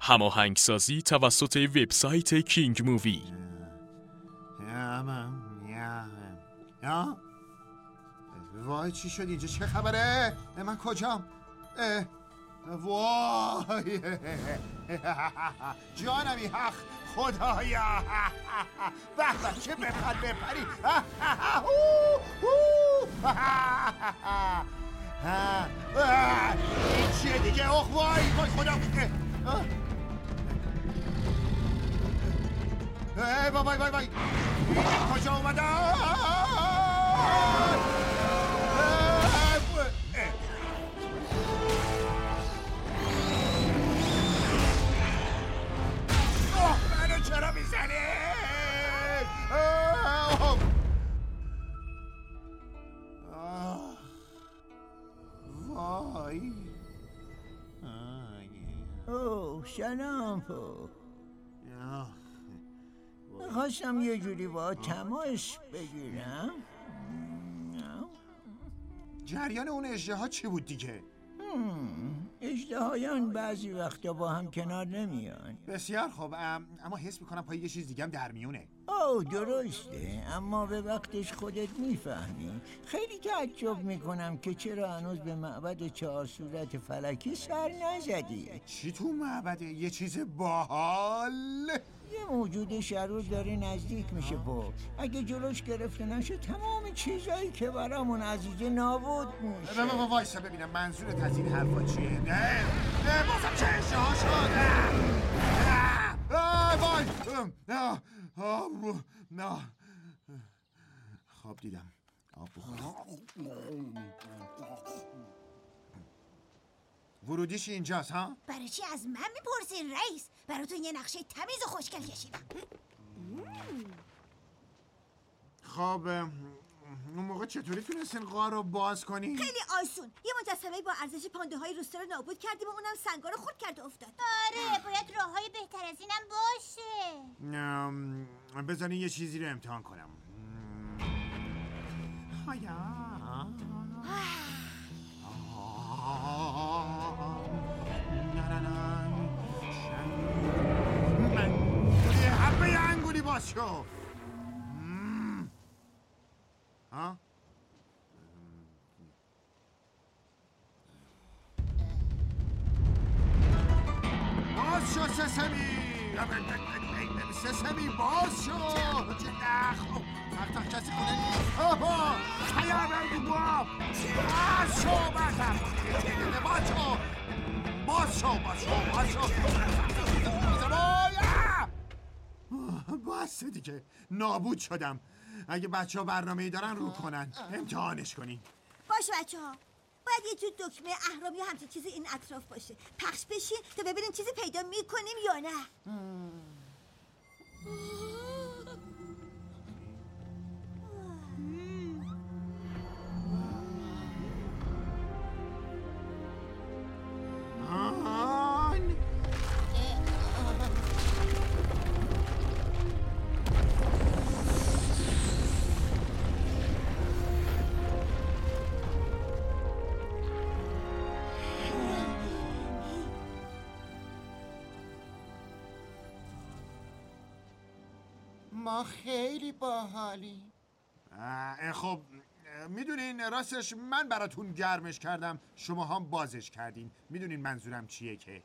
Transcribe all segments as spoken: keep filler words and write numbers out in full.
هماهنگسازی توسط وبسایت کینگ مووی. وای چی شد اینجا؟ چه خبره؟ من کجام؟ وای جانمی حق خدایا به به چه بپر بپری این چیه دیگه؟ اخ وای وای خدا وای وای وای وای کجا اومدم؟ منو چرا میزنی؟ وای اوه سلام پو. خواستم یه جوری با تماس بگیرم. جریان اون اژدها چی بود دیگه؟ اژدهایان بعضی وقتا با هم کنار نمیان. بسیار خوب، اما حس میکنم پای یه چیز دیگه هم در میونه. اوه درسته، اما به وقتش خودت میفهمی. خیلی تعجب میکنم که چرا هنوز به معبد چهار صورت فلکی سر نزدی. چی تو معبده؟ یه چیز باحال؟ یه موجود شرور داره نزدیک میشه پو. اگه جلوش گرفته نشه تمام چیزایی که برامون عزیزه نابود میشه. بابا وایسا ببینم منظورت از این حرفا چیه؟ نه نه بازم چه اشتها شد؟ وای نه خواب دیدم. آب بخورم. ورودیش اینجاست ها؟ برای چی از من میپرسین رئیس؟ براتون یه نقشه تمیز و خوشگل کشیدم. خب اون موقع چطوری تونستین غار رو باز کنی؟ خیلی آسون. یه مجسمه با ارزش پانده های روستا رو نابود کردیم و اونم سنگا رو خورد کرد و افتاد. آره باید راههای بهتر از اینم باشه. بذارین یه چیزی رو امتحان کنم. هایا حبه انگولی باز شو. ها؟ باز شو سسمی سسمی باز شو. تخت تخت کسی خونه نیست. آها خیار بردی با باز شو بازم باز شو باز شو باز شو باز شو باسه دیگه نابود شدم. اگه بچه ها برنامه ای دارن رو کنن امتحانش کنین. باشه بچه ها باید یه جور دکمه اهرامی یا همچین چیزی این اطراف باشه. پخش بشین تا ببینیم چیزی پیدا میکنیم یا نه. ما خیلی باحالی. خب میدونین راستش من براتون گرمش کردم، شما هم بازش کردین. میدونین منظورم چیه که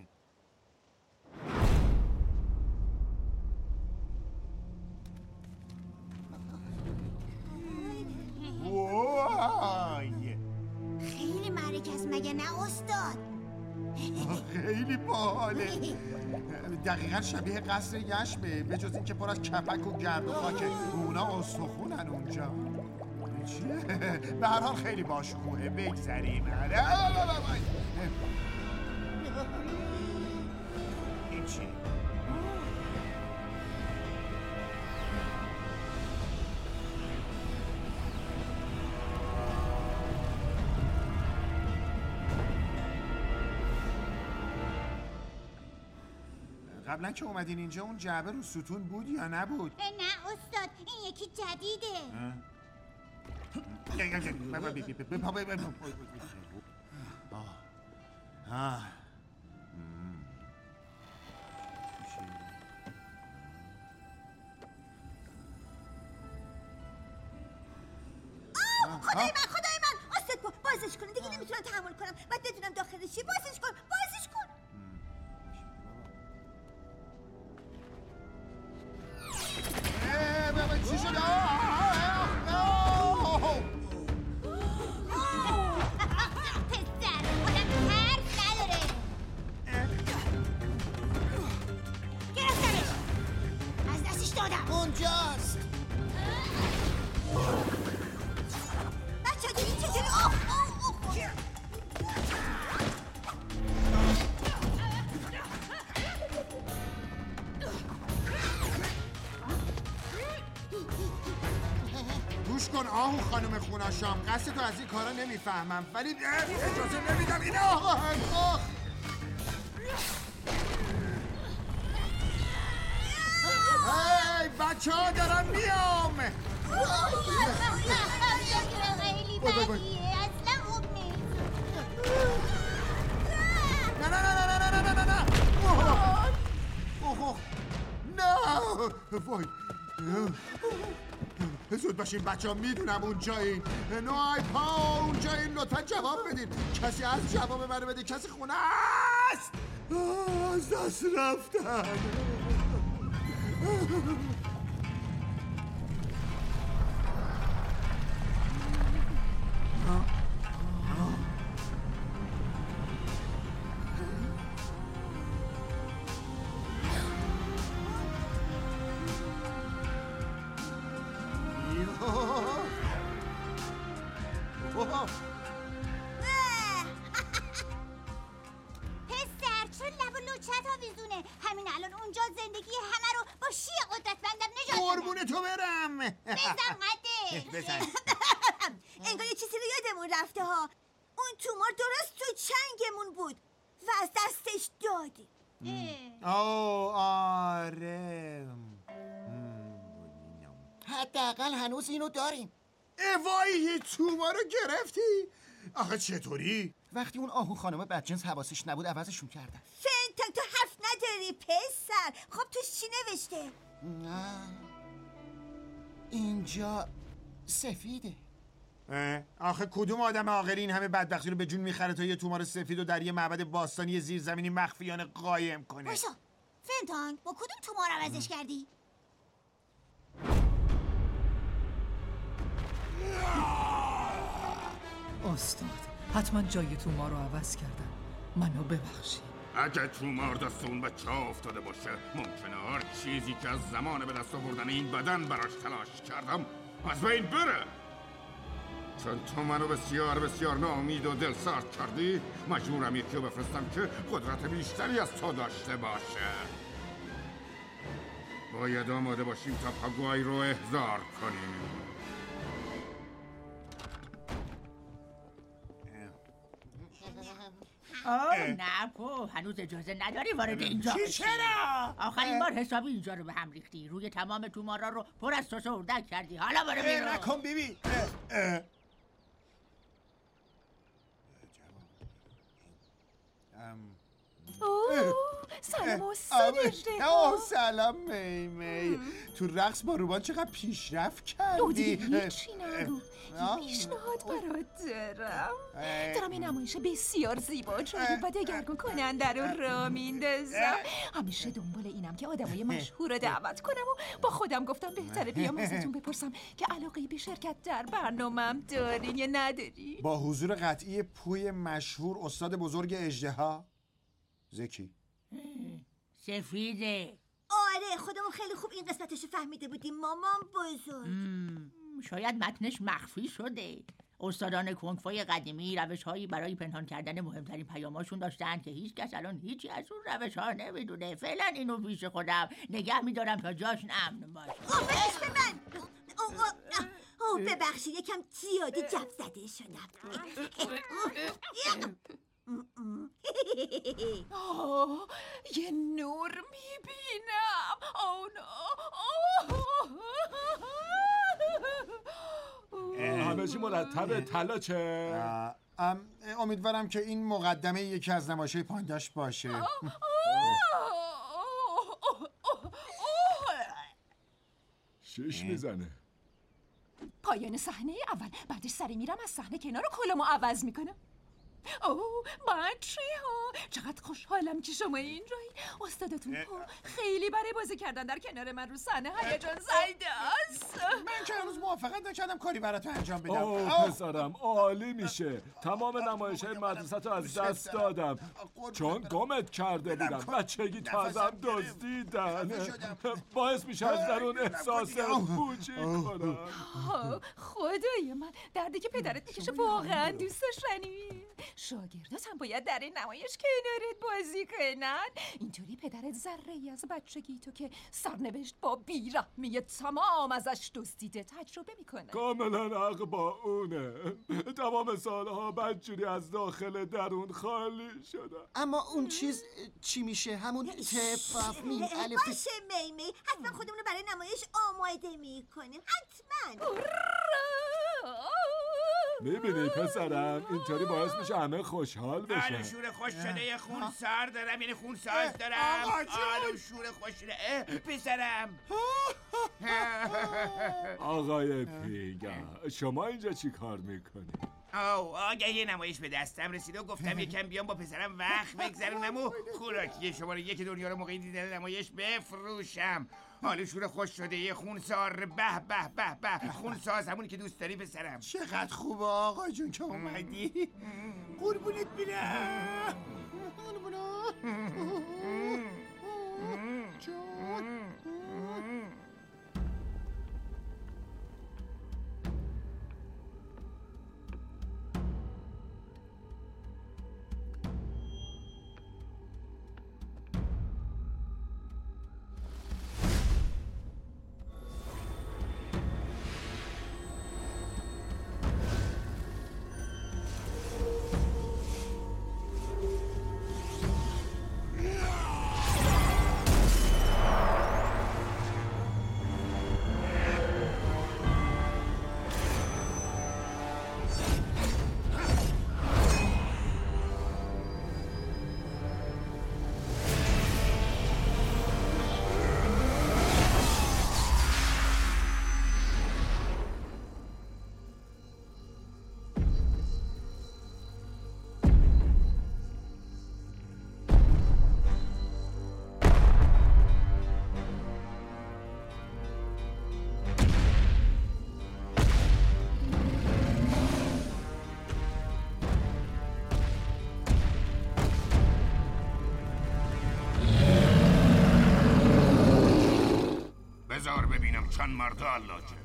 وای خیلی مرکز مگه نه استاد؟ خیلی باحاله. دقیقا شبیه قصر یشمه به جز این که پر از کپک و گرد و خاکه. اونا استخونن اونجا. چیه؟ به هر حال خیلی باشکوهه. بگذریم. این چیه؟ قبلا که اومدین اینجا اون جعبه رو ستون بود یا نبود؟ نه استاد این یکی جدیده. خدای من خدای من استاد با بازش کن دیگه نمیتونم تحمل کنم بعد بدونم داخلش چیه بازش کن بازش کن اه بابا چی شده پسر خودم حرف نداره گرفتمش از دستش دادم اونجاست. بچه ها دیدین چطوری آه آه آه گوش کن آهو خانم خوناشام قصد تو از این کارا نمیفهمم ولی اجازه نمیدم این آه هی بچه ها دارم میام خیلی بدیه اصلا خوب نیست نه نه نه نه نه نه نه نه اوه اوه نه وای زود باشین بچه ها میدونم اونجایین نوای پا اونجایین لطفا جواب بدین کسی از جواب منو بده کسی خونه است از دست رفتن پسر چون لب و لوچت آویزونه همین الان اونجا زندگی همه رو با شیه قدرتمندم نجات بدم قربون تو برم بزن قدش بزن انگار یه چیزی رو یادمون رفته ها اون تومار درست تو چنگمون بود و از دستش دادیم آه آره حداقل هنوز اینو داریم. وای توما رو گرفتی؟ آخه چطوری؟ وقتی اون آهو خانم بدجنس حواسش نبود عوضشون کردن. فنتان تو حرف نداری پسر خب توش چی نوشته؟ نه اینجا سفیده. آخه کدوم آدم عاقلی این همه بدبختی رو به جون میخره تا یه تومار سفید و در یه معبد باستانی زیرزمینی مخفیانه قایم کنه؟ باشا فنتان با کدوم تومار عوضش کردی؟ استاد حتما جای تومار رو عوض کردم منو ببخشی. اگه تومار دست اون بچه افتاده باشه ممکنه هر چیزی که از زمان به دست آوردن این بدن براش تلاش کردم از بین بره. چون تو منو بسیار بسیار ناامید و دل سرد کردی مجبورم یکی رو بفرستم که قدرت بیشتری از تو داشته باشه. باید آماده باشیم تا پاگوای رو احضار کنیم. آه نه پو هنوز اجازه نداری وارد اینجا بشی. چرا؟ آخرین بار حسابی اینجا رو به هم ریختی روی تمام تومارا رو پر از سس و اردک کردی حالا برو بیرون. نکن بیبی سلام استاد اوه سلام می می تو رقص با روبان چقدر پیشرفت کردی؟ هیچی نگو یه پیشنهاد برات دارم دارم این نمایش بسیار زیبا جالب و دگرگون کننده رو را میندازم همیشه دنبال اینم که آدمای مشهور رو دعوت کنم و با خودم گفتم بهتره بیام ازتون بپرسم که علاقه به شرکت در برنامه‌ام دارین یا نداری؟ با حضور قطعی پوی مشهور استاد بزرگ اژدها زکی سفیده. آره خودمون خیلی خوب این قسمتشو فهمیده بودیم مامان بزرگ. شاید متنش مخفی شده. استادان کنگفوی قدیمی روش‌هایی برای پنهان کردن مهمترین پیاماشون داشتن که هیچ کس الان هیچی از اون روش‌ها نمیدونه. فعلا اینو پیش خودم نگه میدارم تا جاش امن باشه. اوه بهش به من اوه اوه ببخشید یکم زیادی جب زده شدم. آه یه نور میبینم. آه نه همه چی مرتبه طلا چه؟ امیدوارم که این مقدمه یکی از نمایش‌های پانداش باشه. شش میزنه. پایان صحنه اول. بعدش سری میرم از صحنه کنار و کلامو عوض میکنم. اوه بچه ها، چقدر خوشحالم که شما اینجایی. استادتون خیلی برای بازی کردن در کنار من رو صحنه هیجان زده است. من که هنوز موافقت نکردم کاری برات انجام بدم. اوه پسرم عالی میشه. تمام نمایش‌های مدرسه‌تو از دست دادم چون گمت کرده بودم. بچگی تو ازم دزدیدن. باعث میشه از درون احساس پوچی کنم. خدای من، دردی که پدرت میکشه واقعا دوست داشتنی. شاگرداتم باید در این نمایش کنارت بازی کنن. اینطوری پدرت ذره‌ای از بچگی تو که سرنوشت با بیرحمی تمام ازش دزدیده تجربه میکنه. کاملا حق با اونه. تمام سالها بدجوری از داخل درون خالی شده. اما اون چیز چی میشه؟ همون تفاف میم الف. باشه میمی، حتما خودمونو برای نمایش آماده میکنیم. حتما. میبینی پسرم، اینطوری باعث میشه همه خوشحال بشن. آلو شور خوش شده خون سار دارم، یعنی خون ساز دارم. آلو شور خوش شده پسرم. آقای پیگا، شما اینجا چی کار میکنی؟ آو آگه یه نمایش به دستم رسیده و گفتم یکم بیام با پسرم وقت بگذرونم و خوراکی شماره یک دنیا رو موقعی دیدن نمایش بفروشم. حالا شور خوش شده یه خونسار. به به به به خونساز، همونی که دوست داری پسرم. چقدر خوبه آقا جون که اومدی. قربونت برم. بذار ببینم چند مرد علاجه.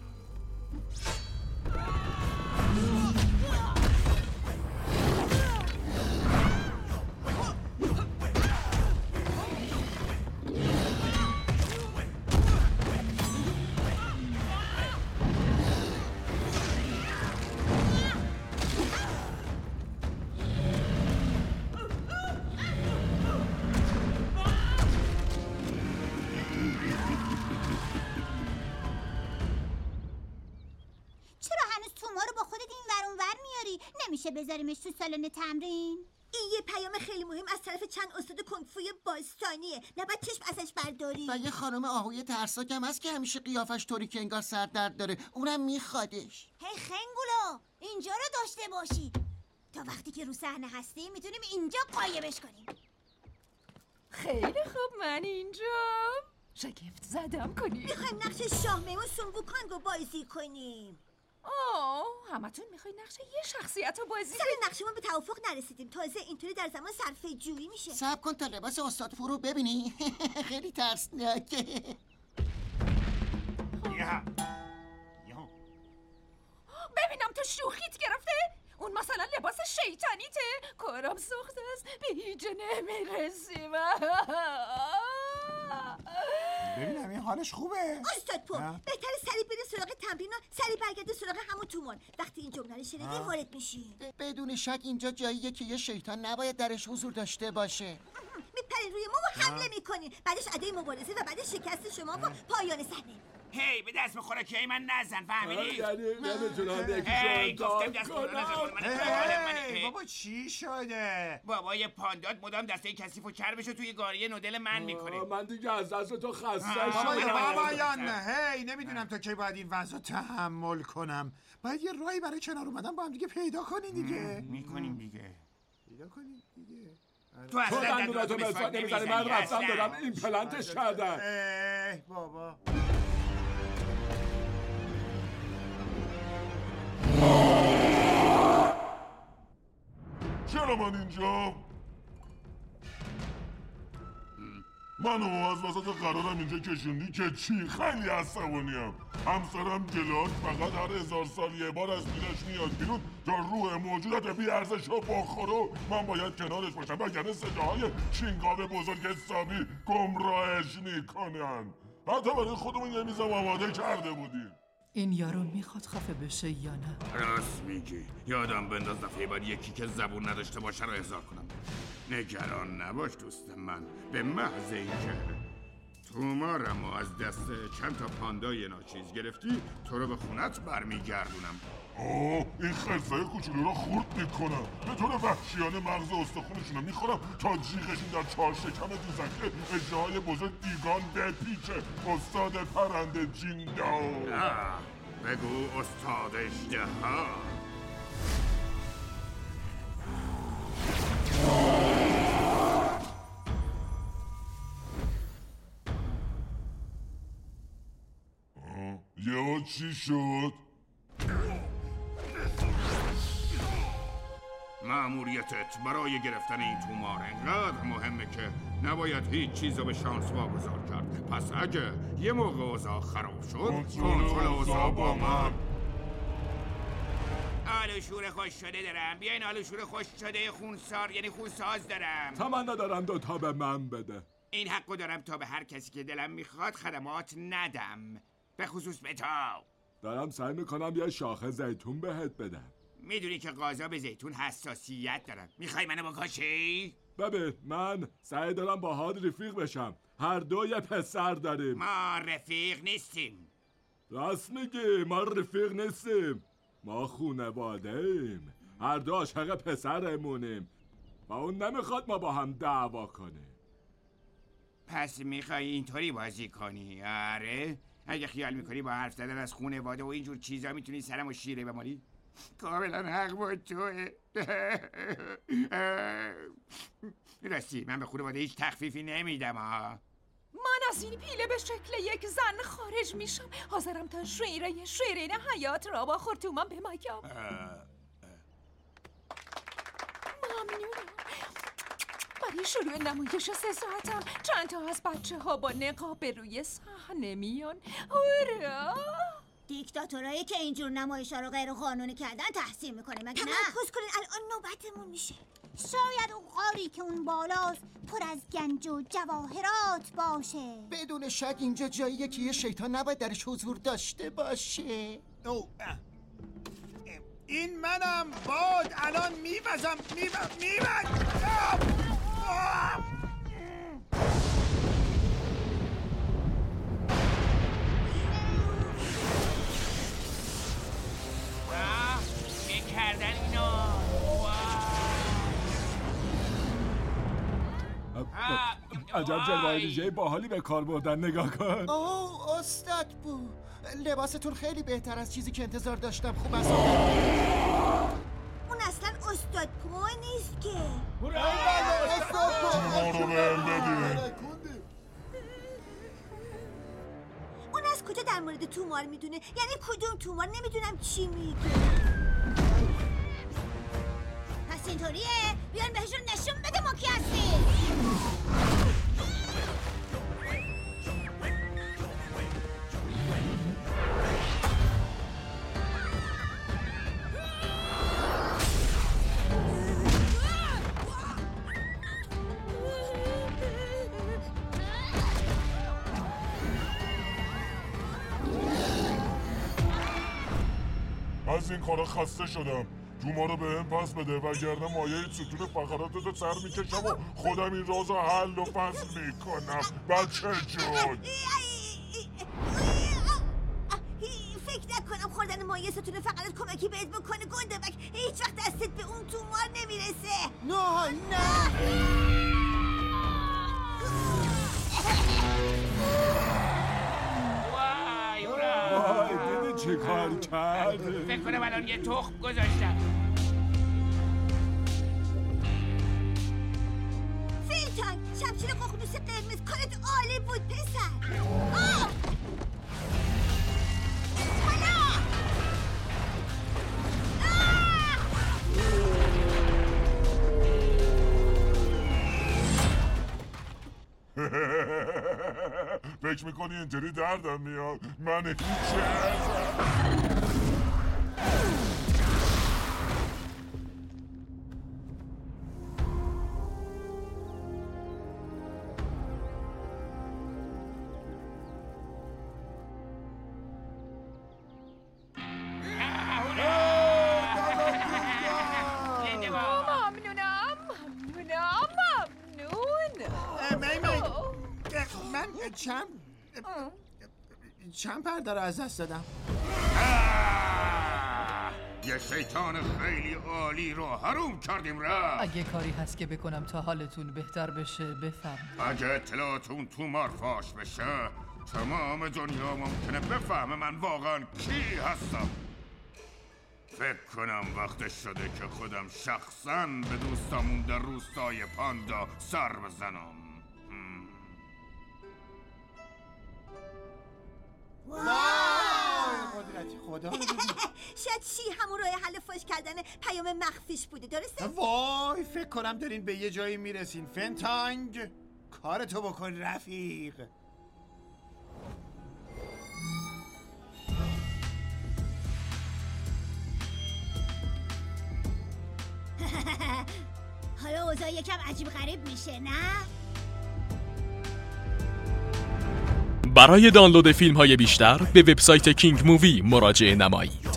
نمیشه بذاریمش تو سالن تمرین؟ این یه پیام خیلی مهم از طرف چند استاد کنگفوی باستانیه. نباید چشم ازش برداری. و یه خانم آهوی ترساک هم هست که همیشه قیافش طوری که انگار سر درد داره. اونم میخوادش. هی خنگولو، اینجا رو داشته باشی. تا وقتی که رو صحنه هستیم میتونیم اینجا قایمش کنیم. خیلی خوب، من اینجا. شگفت زدم کنیم. میخوایم نقش شاه میمون سونگوکانگ رو بازی کنیم. آه، همتون میخوای نقش یه شخصیت رو بازی سر نقشمون به توافق نرسیدیم. تازه اینطوری در زمان صرفه جویی میشه. صبر کن تا لباس استاد فرو ببینی. خیلی ترسناکه. ببینم تو شوخیت گرفته؟ اون مثلا لباس شیطانیته؟ کارم سخت است، به هیچ نمیرسیم. ببینم این حالش خوبه. استاد پو، بهتره سری بریم سراغ تمرین و سری برگرده سراغ همون تومان. وقتی این جمله رو شنیدی وارد میشی. بدون شک اینجا جاییه که یه شیطان نباید درش حضور داشته باشه. میپرین روی ما و حمله میکنین. بعدش ادای مبارزه و بعدش شکست شما و پایان صحنه. هی به دست بخوره که من نزن فهمیدی؟ یعنی نمیتونم هی یکیشو گفتم دست بخوره هی بابا چی شده؟ بابا یه پاندات مدام دسته کثیف و چربشو توی گاری نودل من میکنه. من دیگه از دست تو خسته بابا شدم. بابایان هی نمیدونم تا کی باید این وضع تحمل کنم. باید یه راهی برای کنار اومدن با هم دیگه پیدا کنین دیگه. میکنیم دیگه. پیدا کنین دیگه. تو اصلا دندوناتو مسواک نمیزنی. من رفتم دادم این پلنتش کردم. ای بابا چرا من اینجا؟ منو از وسط قرارم اینجا کشوندی که چی؟ خیلی عصبانیم. همسرم گلاد فقط هر هزار سال یه بار از دیرش میاد بیرون تا روح موجودات بی ارزش رو بخوره و من باید کنارش باشم وگرنه صداهای چینگاو بزرگ حسابی گمراهش میکنن. حتی برای خودمون یه میزم آماده کرده بودیم. این یارو میخواد خفه بشه یا نه؟ راست میگی. یادم بنداز دفعه بعد یکی که زبون نداشته باشه رو احضار کنم. نگران نباش دوست من. به محض اینکه تومارم و از دست چند تا پاندای ناچیز گرفتی تو رو به خونت برمیگردونم. آه این خرسای کوچولو رو خورد میکنم. به طور وحشیانه مغز استخونشون رو میخورم تا جیغشون در چهار شکم دوزخه اژدهای بزرگ دیگان بپیچه. استاد پرنده جینداو. بگو استاد اژدها. یهو چی شد؟ مأموریتت برای گرفتن این تومار انقدر مهمه که نباید هیچ چیز رو به شانس واگذار کرد. پس اگه یه موقع اوضاع خراب شد کنترل اوضاع با من. آلو شور خوش شده دارم. بیاین آلو شور خوش شده خونسار یعنی خونساز دارم. تمنا دارم دو تا به من بده. این حقو دارم تا به هر کسی که دلم میخواد خدمات ندم. به خصوص به تو. دارم سعی میکنم یه شاخه زیتون بهت بدم. میدونی که غذا به زیتون حساسیت دارم. میخوای منو بکشی؟ ببین من سعی دارم با هاد رفیق بشم. هر دو یه پسر داریم. ما رفیق نیستیم. راست میگی ما رفیق نیستیم. ما خونواده ایم. هر دو عاشق پسرمونیم و اون نمیخواد ما با هم دعوا کنیم. پس میخوای اینطوری بازی کنی؟ آره؟ اگه خیال میکنی با حرف زدن از خونواده و اینجور چیزا میتونی سرم و شیره بمالی؟ کاملا حق با توه. راستی من به خانواده هیچ تخفیفی نمیدم ها. من از این پیله به شکل یک زن خارج میشم. حاضرم تا شیره شیرین حیات را با خورتومم بمایم. ممنونم. برای شروع نمایش سه ساعتم چند تا از بچه ها با نقاب روی صحنه میان. هورا! دیکتاتورایی که اینجور نمایش‌ها رو غیر قانونی کردن تحسین میکنه مگه نه؟ تمرکز کنین الان نوبتمون میشه. شاید اون غاری که اون بالاست پر از گنج و جواهرات باشه. بدون شک اینجا جاییه که یه شیطان نباید درش حضور داشته باشه. او این منم باد الان میوزم میوزم میوزم. کردن اینو. عجب جلوه ویژه باحالی به کار بردن. نگاه کن. اوه استاد بو لباستون خیلی بهتر از چیزی که انتظار داشتم. خوب است. اون اصلا استاد پو نیست که. ما رو بهم بدین. اون از کجا در مورد تومار میدونه؟ یعنی کدوم تومار؟ نمیدونم چی میگه. پس اینطوریه بیان بهشون نشون بده ما کی هستی. از این کارا خسته شدم. توما رو به هم پس بده وگرنه مایه ستون فقراتتو سر میکشم و خودم این رازو حل و فصل میکنم. بچه جون فکر نکنم خوردن مایه ستونه فقط کمکی بهت بکنه گندبک. هیچ وقت دستت به اون تومار نمیرسه. نه نه وای اورا وای دیدی چی کار کرده؟ فکر کنم الان یه تخم گذاشتم. فیلتانگ، شمشیر ققنوس قرمز، کارت عالی بود پسر. آه! فکر میکنی اینطوری دردم میاد؟ من هیچ چند چند پر داره از دست دادم. یه شیطان خیلی عالی رو حروم کردیم را. اگه کاری هست که بکنم تا حالتون بهتر بشه بفرمایید. اگه اطلاعاتون تو مارفاش بشه تمام دنیا ممکنه بفهمه من واقعا کی هستم. فکر کنم وقت شده که خودم شخصاً به دوستامون در روستای پاندا سر بزنم. وای قدرتی خدا. شاید چی همون راه حل فاش کردن پیام مخفیش بوده، درسته؟ وای فکر کنم دارین به یه جایی میرسین. فنتانگ کارتو بکن رفیق. حالا اوضاع یکم عجیب غریب میشه نه؟ برای دانلود فیلم های بیشتر به وبسایت کینگ مووی مراجعه نمایید.